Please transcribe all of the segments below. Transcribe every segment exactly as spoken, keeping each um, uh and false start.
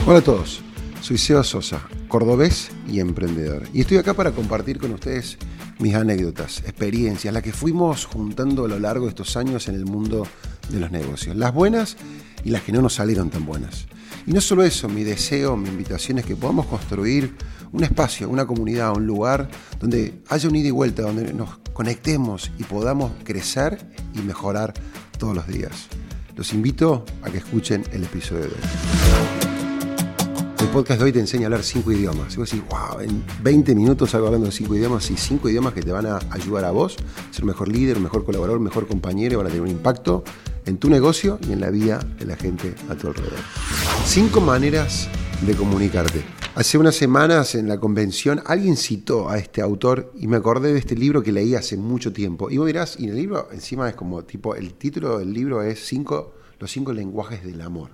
Hola a todos, soy Seba Sosa, cordobés y emprendedor. Y estoy acá para compartir con ustedes mis anécdotas, experiencias, las que fuimos juntando a lo largo de estos años en el mundo de los negocios. Las buenas y las que no nos salieron tan buenas. Y no solo eso, mi deseo, mi invitación es que podamos construir un espacio, una comunidad, un lugar donde haya un ida y vuelta, donde nos conectemos y podamos crecer y mejorar todos los días. Los invito a que escuchen el episodio de hoy. El podcast de hoy te enseña a hablar cinco idiomas. Y vos decís, wow, en veinte minutos salgo hablando de cinco idiomas y cinco idiomas que te van a ayudar a vos a ser un mejor líder, un mejor colaborador, un mejor compañero y van a tener un impacto en tu negocio y en la vida de la gente a tu alrededor. Cinco maneras de comunicarte. Hace unas semanas en la convención alguien citó a este autor y me acordé de este libro que leí hace mucho tiempo. Y vos dirás, y el libro encima es como tipo, el título del libro es cinco, Los cinco lenguajes del amor.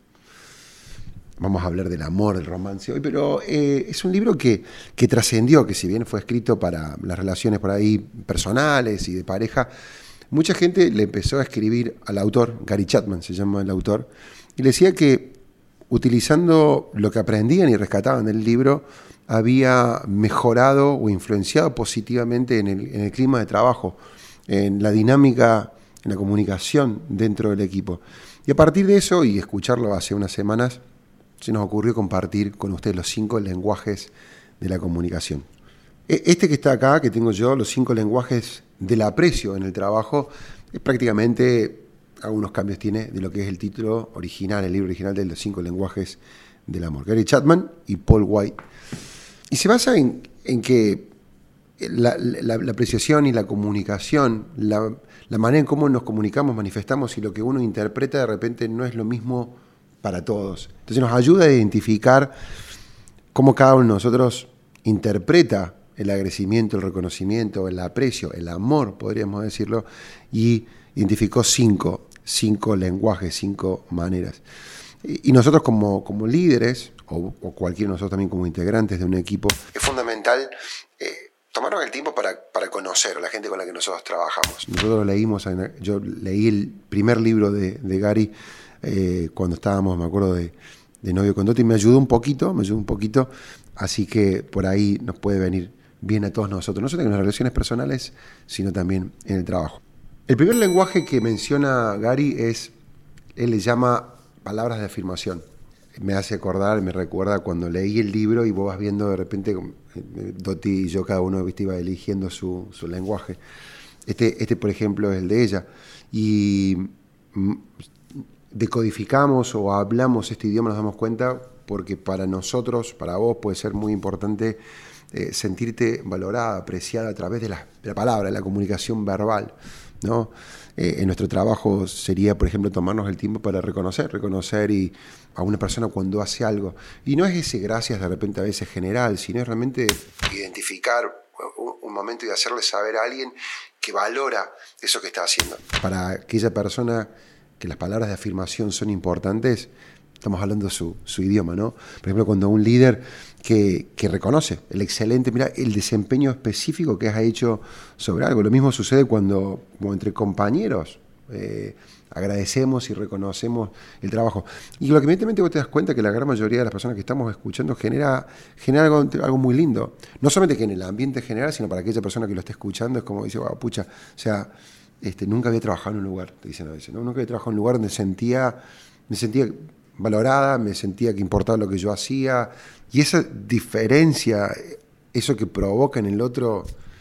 Vamos a hablar del amor, del romance hoy, pero eh, es un libro que, que trascendió, que si bien fue escrito para las relaciones por ahí personales y de pareja, mucha gente le empezó a escribir al autor, Gary Chapman se llama el autor, y le decía que utilizando lo que aprendían y rescataban del libro, había mejorado o influenciado positivamente en el, en el clima de trabajo, en la dinámica, en la comunicación dentro del equipo. Y a partir de eso, y escucharlo hace unas semanas, se nos ocurrió compartir con ustedes los cinco lenguajes de la comunicación. Este que está acá, que tengo yo, los cinco lenguajes del aprecio en el trabajo, es prácticamente, algunos cambios tiene de lo que es el título original, el libro original de los cinco lenguajes del amor. Gary Chapman y Paul White. Y se basa en, en que la, la, la apreciación y la comunicación, la, la manera en cómo nos comunicamos, manifestamos y lo que uno interpreta de repente no es lo mismo para todos. Entonces nos ayuda a identificar cómo cada uno de nosotros interpreta el agradecimiento, el reconocimiento, el aprecio, el amor, podríamos decirlo, y identificó cinco, cinco lenguajes, cinco maneras. Y nosotros como, como líderes, o, o cualquiera de nosotros también como integrantes de un equipo, es fundamental eh, tomarnos el tiempo para, para conocer a la gente con la que nosotros trabajamos. Nosotros leímos, yo leí el primer libro de, de Gary, Eh, cuando estábamos, me acuerdo, de, de novio con Doti, me ayudó un poquito, me ayudó un poquito, así que por ahí nos puede venir bien a todos nosotros, no solo en las relaciones personales, sino también en el trabajo. El primer lenguaje que menciona Gary es, él le llama palabras de afirmación. Me hace acordar, me recuerda cuando leí el libro y vos vas viendo de repente, Doti y yo, cada uno, viste, iba eligiendo su, su lenguaje. Este, este, por ejemplo, es el de ella. Y decodificamos o hablamos este idioma, nos damos cuenta, porque para nosotros, para vos, puede ser muy importante eh, sentirte valorada, apreciada a través de la, de la palabra, de la comunicación verbal, ¿no? Eh, en nuestro trabajo sería, por ejemplo, tomarnos el tiempo para reconocer, reconocer y a una persona cuando hace algo. Y no es ese gracias de repente a veces general, sino es realmente identificar un, un momento y hacerle saber a alguien que valora eso que está haciendo. Para aquella persona que las palabras de afirmación son importantes, estamos hablando de su, su idioma, ¿no? Por ejemplo, cuando un líder que, que reconoce el excelente, mira, el desempeño específico que has hecho sobre algo. Lo mismo sucede cuando, como entre compañeros, eh, agradecemos y reconocemos el trabajo. Y lo que evidentemente vos te das cuenta que la gran mayoría de las personas que estamos escuchando genera, genera algo, algo muy lindo. No solamente que en el ambiente general, sino para aquella persona que lo está escuchando, es como dice, wow, pucha, o sea, Este, nunca había trabajado en un lugar, te dicen a veces, ¿no? Nunca había trabajado en un lugar donde sentía, me sentía valorada, me sentía que importaba lo que yo hacía. Y esa diferencia, eso que provoca en el otro,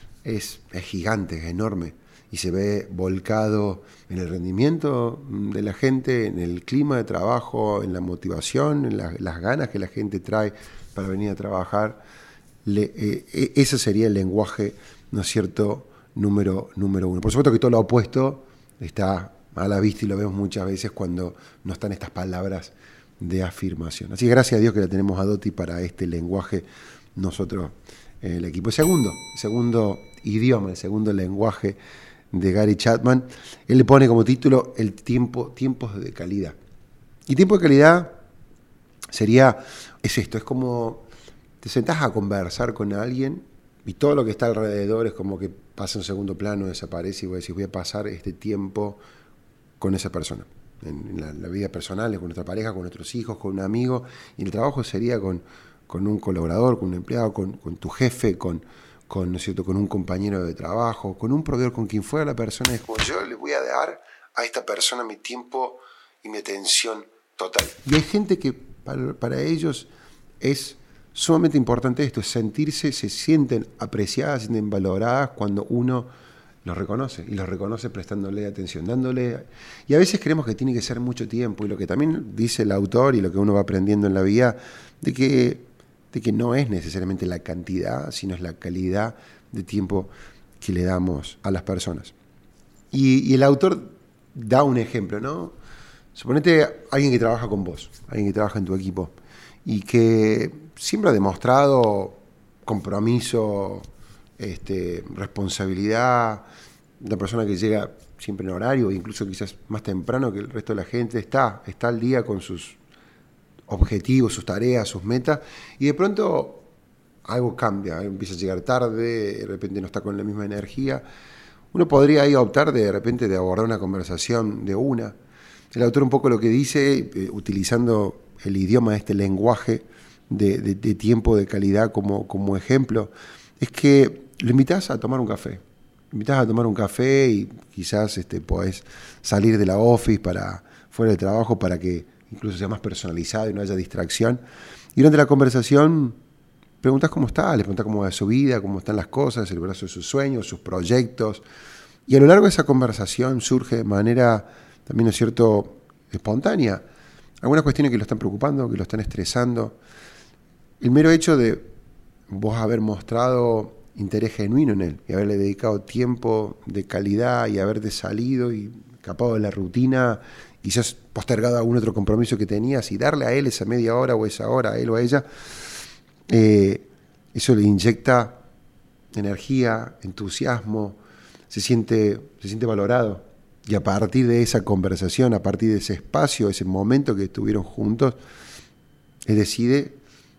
es, es gigante, es enorme. Y se ve volcado en el rendimiento de la gente, en el clima de trabajo, en la motivación, en la, las ganas que la gente trae para venir a trabajar. Le, eh, ese sería el lenguaje, ¿no es cierto?, Número, número uno. Por supuesto que todo lo opuesto está a la vista y lo vemos muchas veces cuando no están estas palabras de afirmación. Así que gracias a Dios que la tenemos a Doti para este lenguaje nosotros, eh, el equipo. El segundo, el segundo idioma, el segundo lenguaje de Gary Chapman, él le pone como título el tiempo, tiempos de calidad. Y tiempo de calidad sería, es esto, es como te sentás a conversar con alguien y todo lo que está alrededor es como que pasa en segundo plano, desaparece y vos decís, voy a pasar este tiempo con esa persona. en, en la, la vida personal, con nuestra pareja, con nuestros hijos, con un amigo, y el trabajo sería con, con un colaborador, con un empleado, con, con tu jefe, con, con, ¿no es cierto?, con un compañero de trabajo, con un proveedor, con quien fuera la persona. Es como yo le voy a dar a esta persona mi tiempo y mi atención total. Y hay gente que para, para ellos es sumamente importante esto, es sentirse, se sienten apreciadas, se sienten valoradas cuando uno los reconoce, y los reconoce prestándole atención, dándole... Y a veces creemos que tiene que ser mucho tiempo, y lo que también dice el autor y lo que uno va aprendiendo en la vida, de que, de que no es necesariamente la cantidad, sino es la calidad de tiempo que le damos a las personas. Y, y el autor da un ejemplo, ¿no? Suponete alguien que trabaja con vos, alguien que trabaja en tu equipo, y que siempre ha demostrado compromiso, este, responsabilidad, una persona que llega siempre en horario, incluso quizás más temprano que el resto de la gente, está, está al día con sus objetivos, sus tareas, sus metas, y de pronto algo cambia, empieza a llegar tarde, de repente no está con la misma energía. Uno podría ahí optar de, de repente de abordar una conversación de una. El autor un poco lo que dice, eh, utilizando el idioma, este lenguaje de, de, de tiempo de calidad como, como ejemplo, es que lo invitás a tomar un café. Lo invitás a tomar un café y quizás este, podés salir de la office para fuera del trabajo para que incluso sea más personalizado y no haya distracción. Y durante la conversación preguntás cómo está, le preguntás cómo va su vida, cómo están las cosas, el brazo de sus sueños, sus proyectos. Y a lo largo de esa conversación surge de manera, también es cierto, espontánea, algunas cuestiones que lo están preocupando, que lo están estresando. El mero hecho de vos haber mostrado interés genuino en él y haberle dedicado tiempo de calidad y haberte salido y escapado de la rutina, quizás postergado algún otro compromiso que tenías y darle a él esa media hora o esa hora, a él o a ella, eh, eso le inyecta energía, entusiasmo, se siente, se siente valorado. Y a partir de esa conversación, a partir de ese espacio, ese momento que estuvieron juntos, él decide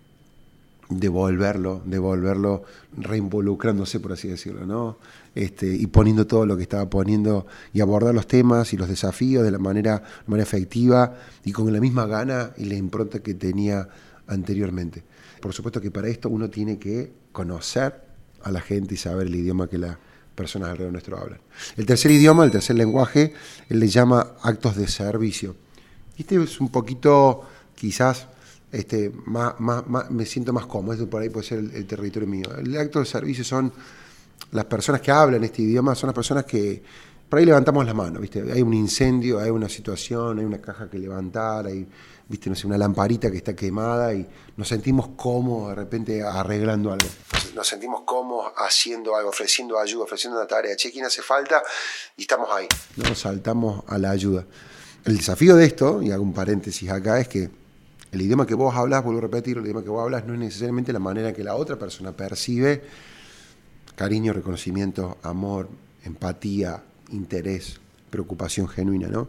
devolverlo, devolverlo reinvolucrándose, por así decirlo, ¿no? Este, y poniendo todo lo que estaba poniendo y abordar los temas y los desafíos de la manera, de manera efectiva y con la misma gana y la impronta que tenía anteriormente. Por supuesto que para esto uno tiene que conocer a la gente y saber el idioma que las personas alrededor nuestro hablan. El tercer idioma, el tercer lenguaje, él le llama actos de servicio. Y este es un poquito, quizás, Este, más, más, más, me siento más cómodo, esto por ahí puede ser el, el territorio mío. El acto de servicio son las personas que hablan este idioma, son las personas que por ahí levantamos la mano, ¿viste? Hay un incendio, hay una situación, hay una caja que levantar, hay, ¿viste? No sé, una lamparita que está quemada y nos sentimos cómodos de repente arreglando algo. Nos sentimos cómodos haciendo algo, ofreciendo ayuda, ofreciendo una tarea. Che, ¿quién hace falta? Y estamos ahí. Nos saltamos a la ayuda. El desafío de esto, y hago un paréntesis acá, es que el idioma que vos hablas, vuelvo a repetir, el idioma que vos hablas no es necesariamente la manera que la otra persona percibe cariño, reconocimiento, amor, empatía, interés, preocupación genuina, ¿no?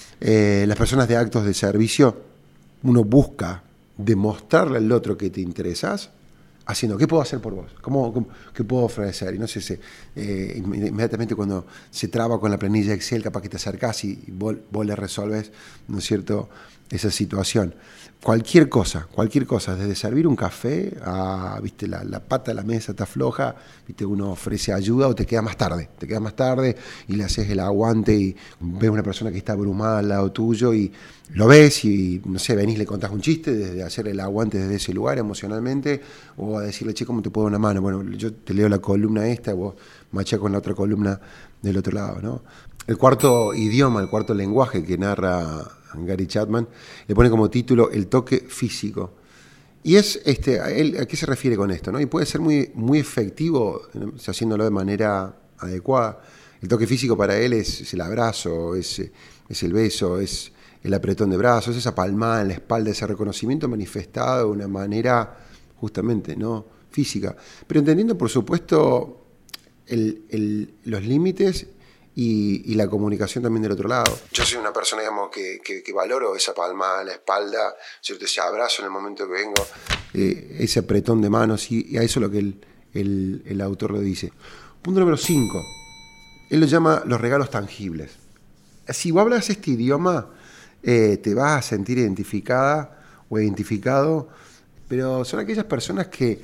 Eh, las personas de actos de servicio, uno busca demostrarle al otro que te interesas, haciendo, ¿qué puedo hacer por vos? ¿Cómo, cómo, ¿Qué puedo ofrecer? Y no sé, se, eh, inmediatamente cuando se traba con la planilla Excel, capaz que te acercás y, y vos, vos le resolves, ¿no es cierto?, esa situación. Cualquier cosa, cualquier cosa, desde servir un café a, viste, la, la pata de la mesa está floja, viste, uno ofrece ayuda o te queda más tarde, te queda más tarde y le haces el aguante y ves una persona que está abrumada al lado tuyo y lo ves y, no sé, venís, le contás un chiste, desde hacer el aguante desde ese lugar emocionalmente, o a decirle, che, ¿cómo te puedo dar una mano? Bueno, yo te leo la columna esta, vos machás con la otra columna del otro lado, ¿no? El cuarto idioma, el cuarto lenguaje que narra Gary Chapman, le pone como título El toque físico. Y es, este, ¿a, él, ¿a qué se refiere con esto, no? Y puede ser muy, muy efectivo, haciéndolo de manera adecuada. El toque físico para él es, es el abrazo, es, es el beso, es el apretón de brazos, es esa palmada en la espalda, ese reconocimiento manifestado de una manera justamente, ¿no?, física. Pero entendiendo, por supuesto, el, el, los límites Y, y la comunicación también del otro lado. Yo soy una persona, digamos, que, que, que valoro esa palma a la espalda, ¿cierto?, ese abrazo en el momento que vengo, eh, ese apretón de manos, y, y a eso es lo que el, el, el autor lo dice. Punto número cinco. Él lo llama los regalos tangibles. Si vos hablas este idioma, eh, te vas a sentir identificada o identificado, pero son aquellas personas que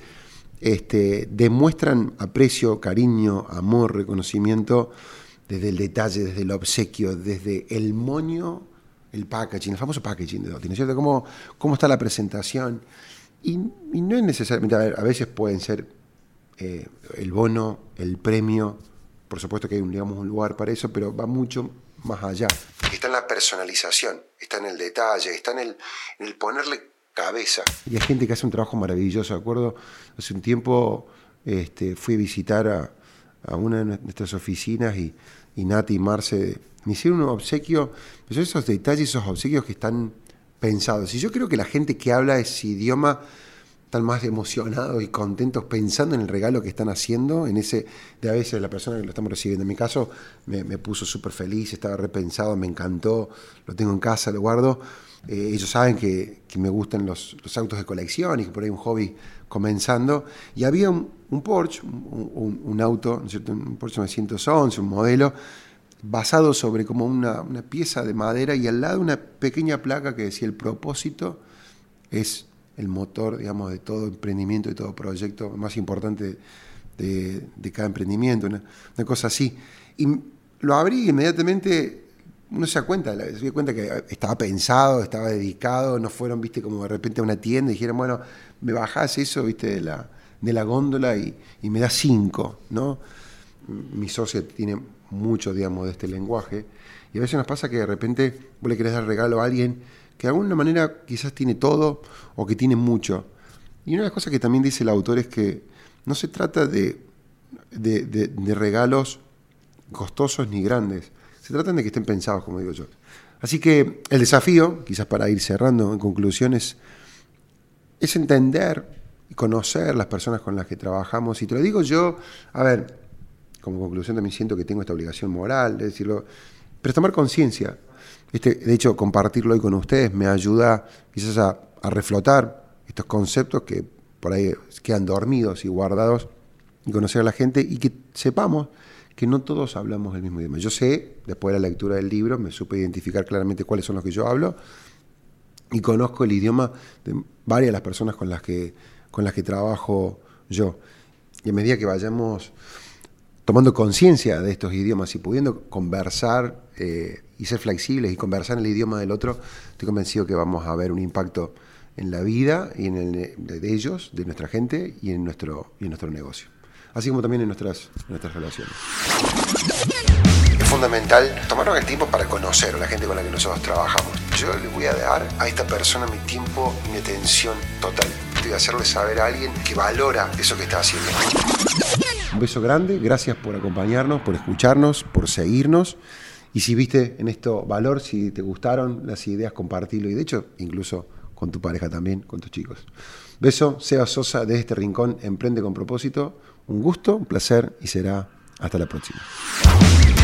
este, demuestran aprecio, cariño, amor, reconocimiento desde el detalle, desde el obsequio, desde el moño, el packaging, el famoso packaging de Dotti, ¿no es cierto? ¿Cómo, cómo está la presentación? Y, y no es necesariamente, a, ver, a veces pueden ser eh, el bono, el premio, por supuesto que hay un, digamos, un lugar para eso, pero va mucho más allá. Está en la personalización, está en el detalle, está en el, en el ponerle cabeza. Y hay gente que hace un trabajo maravilloso, ¿de acuerdo? Hace un tiempo este, fui a visitar a, a una de nuestras oficinas y, y Nati y Marce me hicieron un obsequio, pero son esos detalles, esos obsequios que están pensados. Y yo creo que la gente que habla ese idioma están más emocionados y contentos pensando en el regalo que están haciendo, en ese, de a veces la persona que lo estamos recibiendo. En mi caso me, me puso súper feliz, estaba repensado, me encantó, lo tengo en casa, lo guardo. Eh, ellos saben que, que me gustan los, los autos de colección y que por ahí un hobby comenzando. Y había un, un Porsche, un, un, un auto, ¿no es cierto? Un Porsche novecientos once, un modelo, basado sobre como una, una pieza de madera y al lado una pequeña placa que decía el propósito es el motor, digamos, de todo emprendimiento, de todo proyecto más importante de, de cada emprendimiento, una, una cosa así. Y lo abrí y inmediatamente uno se da cuenta, se dio cuenta que estaba pensado, estaba dedicado, no fueron, viste, como de repente a una tienda y dijeron, bueno, me bajás eso, viste, de la, de la góndola y, y me das cinco, ¿no? Mi socio tiene mucho, digamos, de este lenguaje y a veces nos pasa que de repente vos le querés dar regalo a alguien que de alguna manera quizás tiene todo o que tiene mucho. Y una de las cosas que también dice el autor es que no se trata de, de, de, de regalos costosos ni grandes, se tratan de que estén pensados, como digo yo. Así que el desafío, quizás para ir cerrando en conclusiones, es entender y conocer las personas con las que trabajamos. Y te lo digo yo, a ver, como conclusión también siento que tengo esta obligación moral de decirlo, pero tomar conciencia. Este, de hecho, compartirlo hoy con ustedes me ayuda quizás a, a reflotar estos conceptos que por ahí quedan dormidos y guardados y conocer a la gente y que sepamos que no todos hablamos el mismo idioma. Yo sé, después de la lectura del libro, me supe identificar claramente cuáles son los que yo hablo y conozco el idioma de varias de las personas con las que, con las que trabajo yo. Y a medida que vayamos tomando conciencia de estos idiomas y pudiendo conversar eh, y ser flexibles y conversar en el idioma del otro, estoy convencido que vamos a ver un impacto en la vida y en el de ellos, de nuestra gente y en nuestro, y en nuestro negocio. Así como también en nuestras, en nuestras relaciones. Es fundamental tomarnos el tiempo para conocer a la gente con la que nosotros trabajamos. Yo le voy a dar a esta persona mi tiempo y mi atención total. Voy a hacerle saber a alguien que valora eso que está haciendo. Un beso grande, gracias por acompañarnos, por escucharnos, por seguirnos. Y si viste en esto valor, si te gustaron las ideas, compartilo. Y de hecho, incluso con tu pareja también, con tus chicos. Beso, Seba Sosa, desde este rincón, Emprende con Propósito. Un gusto, un placer y será hasta la próxima.